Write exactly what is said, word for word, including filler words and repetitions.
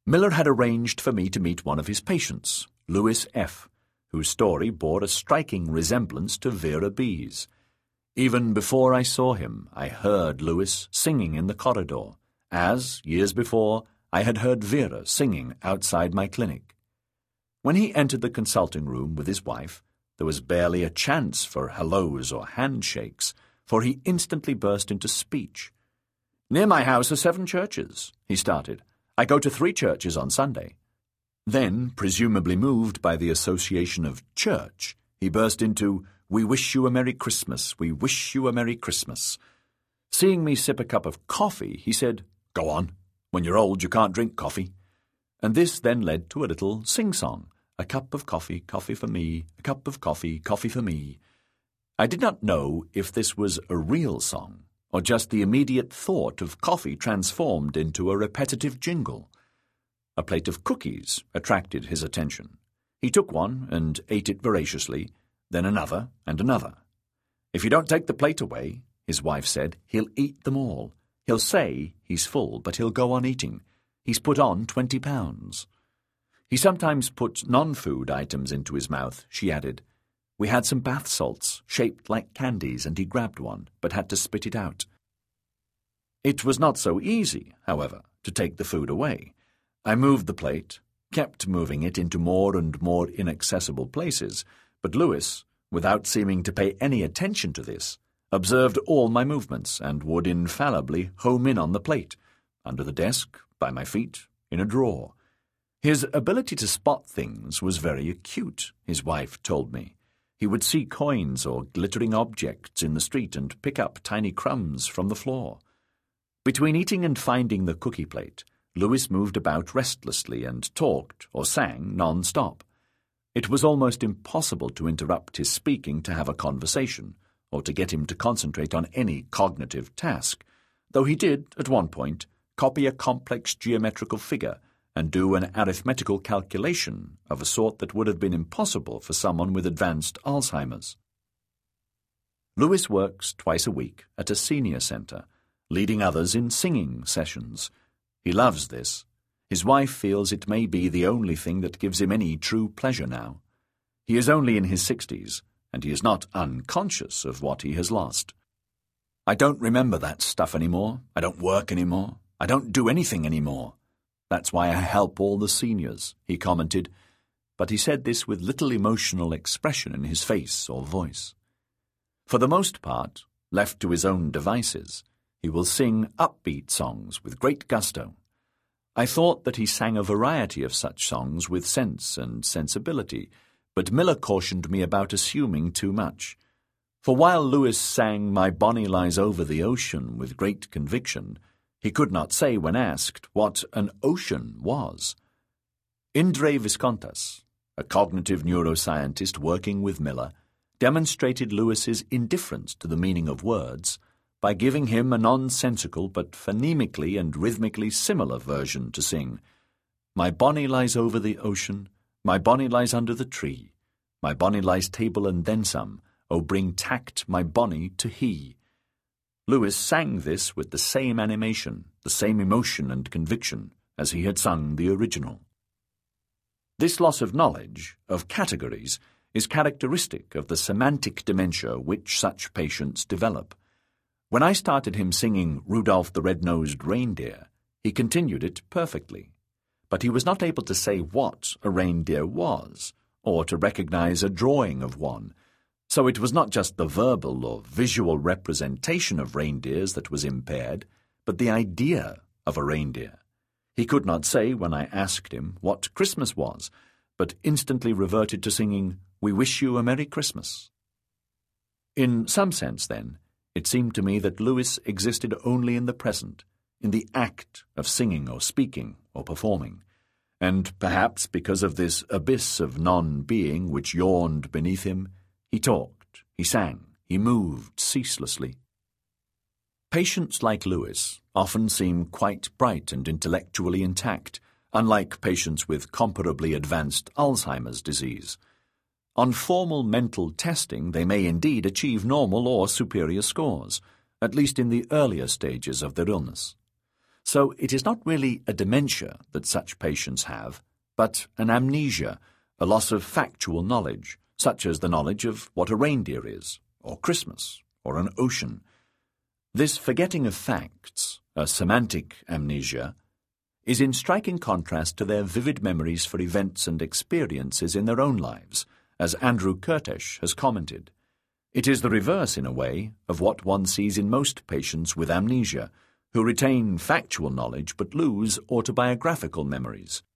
Miller had arranged for me to meet one of his patients, Louis F., whose story bore a striking resemblance to Vera B.'s. Even before I saw him, I heard Louis singing in the corridor, as, years before, I had heard Vera singing outside my clinic. When he entered the consulting room with his wife, there was barely a chance for hellos or handshakes, for he instantly burst into speech. "Near my house are seven churches," he started. "I go to three churches on Sunday." Then, presumably moved by the association of church, he burst into, "We wish you a Merry Christmas, we wish you a Merry Christmas." Seeing me sip a cup of coffee, he said, "Go on. When you're old, you can't drink coffee." And this then led to a little sing-song. A cup of coffee, coffee for me, a cup of coffee, coffee for me. I did not know if this was a real song, or just the immediate thought of coffee transformed into a repetitive jingle. A plate of cookies attracted his attention. He took one and ate it voraciously, then another and another. "If you don't take the plate away," his wife said, "he'll eat them all. He'll say he's full, but he'll go on eating. He's put on twenty pounds. He sometimes put non-food items into his mouth," she added. "We had some bath salts, shaped like candies, and he grabbed one, but had to spit it out." It was not so easy, however, to take the food away. I moved the plate, kept moving it into more and more inaccessible places, but Louis, without seeming to pay any attention to this, observed all my movements and would infallibly home in on the plate, under the desk, by my feet, in a drawer. His ability to spot things was very acute, his wife told me. He would see coins or glittering objects in the street and pick up tiny crumbs from the floor. Between eating and finding the cookie plate, Louis moved about restlessly and talked or sang non-stop. It was almost impossible to interrupt his speaking to have a conversation, or to get him to concentrate on any cognitive task, though he did, at one point, copy a complex geometrical figure and do an arithmetical calculation of a sort that would have been impossible for someone with advanced Alzheimer's. Louis works twice a week at a senior centre, leading others in singing sessions. He loves this. His wife feels it may be the only thing that gives him any true pleasure now. He is only in his sixties, and he is not unconscious of what he has lost. "I don't remember that stuff anymore. I don't work anymore. I don't do anything anymore. That's why I help all the seniors," he commented, but he said this with little emotional expression in his face or voice. For the most part, left to his own devices, he will sing upbeat songs with great gusto. I thought that he sang a variety of such songs with sense and sensibility, but Miller cautioned me about assuming too much. For while Louis sang "My Bonnie Lies Over the Ocean" with great conviction, he could not say when asked what an ocean was. Indre Viscontas, a cognitive neuroscientist working with Miller, demonstrated Lewis's indifference to the meaning of words by giving him a nonsensical but phonemically and rhythmically similar version to sing. "My bonnie lies over the ocean, my bonnie lies under the tree, my bonnie lies table and then some, oh bring tact my bonnie to he." Louis sang this with the same animation, the same emotion and conviction, as he had sung the original. This loss of knowledge, of categories, is characteristic of the semantic dementia which such patients develop. When I started him singing "Rudolph the Red-Nosed Reindeer," he continued it perfectly, but he was not able to say what a reindeer was, or to recognize a drawing of one. So it was not just the verbal or visual representation of reindeers that was impaired, but the idea of a reindeer. He could not say, when I asked him, what Christmas was, but instantly reverted to singing, "We wish you a Merry Christmas." In some sense, then, it seemed to me that Louis existed only in the present, in the act of singing or speaking or performing, and perhaps because of this abyss of non-being which yawned beneath him, he talked, he sang, he moved ceaselessly. Patients like Louis often seem quite bright and intellectually intact, unlike patients with comparably advanced Alzheimer's disease. On formal mental testing, they may indeed achieve normal or superior scores, at least in the earlier stages of their illness. So it is not really a dementia that such patients have, but an amnesia, a loss of factual knowledge, such as the knowledge of what a reindeer is, or Christmas, or an ocean. This forgetting of facts, a semantic amnesia, is in striking contrast to their vivid memories for events and experiences in their own lives, as Andrew Kertész has commented. It is the reverse, in a way, of what one sees in most patients with amnesia, who retain factual knowledge but lose autobiographical memories.